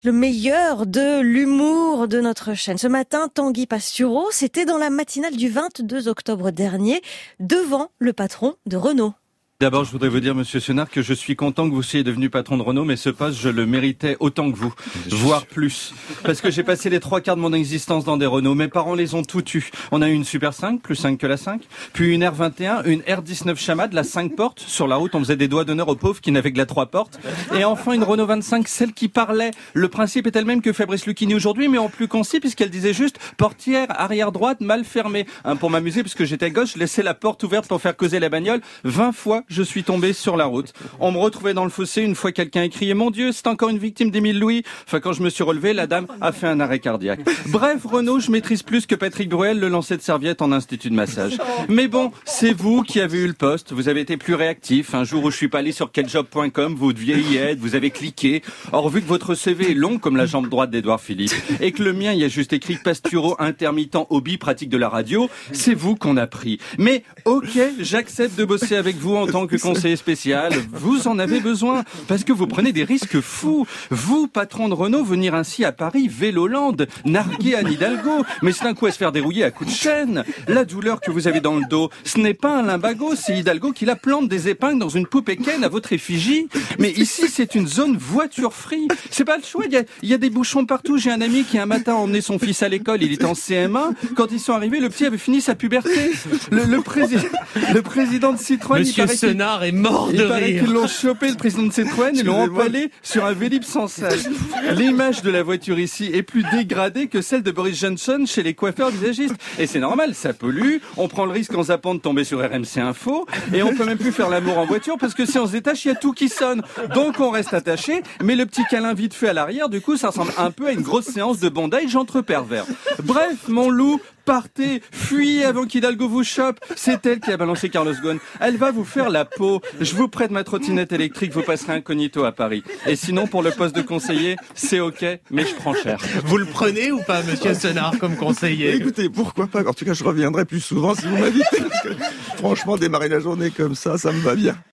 Le meilleur de l'humour de notre chaîne. Ce matin, Tanguy Pastureau, c'était dans la matinale du 22 octobre dernier, devant le patron de Renault. D'abord, je voudrais vous dire, Monsieur Senard, que je suis content que vous soyez devenu patron de Renault, mais ce poste, je le méritais autant que vous, voire plus. Parce que j'ai passé les 3 quarts de mon existence dans des Renault. Mes parents les ont tous eus. On a eu une Super 5, plus 5 que la 5, puis une R21, une R19 Chamade, la 5 portes. Sur la route, on faisait des doigts d'honneur aux pauvres qui n'avaient que la 3 portes. Et enfin, une Renault 25, celle qui parlait. Le principe était le même que Fabrice Lucchini aujourd'hui, mais en plus concis, puisqu'elle disait juste portière arrière droite mal fermée. Pour m'amuser, puisque j'étais gauche, je laissais la porte ouverte pour faire causer la bagnole. 20 fois, je suis tombé sur la route. On me retrouvait dans le fossé une fois quelqu'un a crié « Mon Dieu, c'est encore une victime d'Émile Louis !» Enfin, quand je me suis relevé, la dame a fait un arrêt cardiaque. Bref, Renault, je maîtrise plus que Patrick Bruel le lancer de serviette en institut de massage. Mais bon, c'est vous qui avez eu le poste. Vous avez été plus réactif. Un jour où je suis pas allé sur queljob.com, vous deviez y être, vous avez cliqué. Or, vu que votre CV est long comme la jambe droite d'Édouard Philippe et que le mien, il y a juste écrit Pastureau, intermittent, hobby, pratique de la radio, c'est vous qu'on a pris. Mais ok, j'accepte de bosser avec vous en tant que conseiller spécial, vous en avez besoin, parce que vous prenez des risques fous. Vous, patron de Renault, venir ainsi à Paris, Véloland, narguer Anne Hidalgo, mais c'est un coup à se faire dérouiller à coups de chaîne. La douleur que vous avez dans le dos, ce n'est pas un limbago, c'est Hidalgo qui la plante des épingles dans une poupée Ken à votre effigie. Mais ici, c'est une zone voiture free. C'est pas le choix, il y a des bouchons partout. J'ai un ami qui un matin a emmené son fils à l'école, il était en CM1. Quand ils sont arrivés, le petit avait fini sa puberté. Le président de Citroën, Monsieur Senard est mort de paraît rire. qu'ils l'ont chopé, le président de Citroën, et l'ont empalé sur un Vélib sans selle. L'image de la voiture ici est plus dégradée que celle de Boris Johnson chez les coiffeurs visagistes. Et c'est normal, ça pollue, on prend le risque en zappant de tomber sur RMC Info, et on peut même plus faire l'amour en voiture parce que si on se détache, il y a tout qui sonne. Donc on reste attaché, mais le petit câlin vite fait à l'arrière, du coup ça ressemble un peu à une grosse séance de bondage entre pervers. Bref, mon loup, partez, fuyez avant qu'Hidalgo vous chope. C'est elle qui a balancé Carlos Ghosn. Elle va vous faire la peau. Je vous prête ma trottinette électrique, vous passerez incognito à Paris. Et sinon, pour le poste de conseiller, c'est ok, mais je prends cher. Vous le prenez ou pas, Monsieur Senard, comme conseiller? Écoutez, pourquoi pas? En tout cas, je reviendrai plus souvent si vous m'invitez. Parce que, franchement, démarrer la journée comme ça me va bien.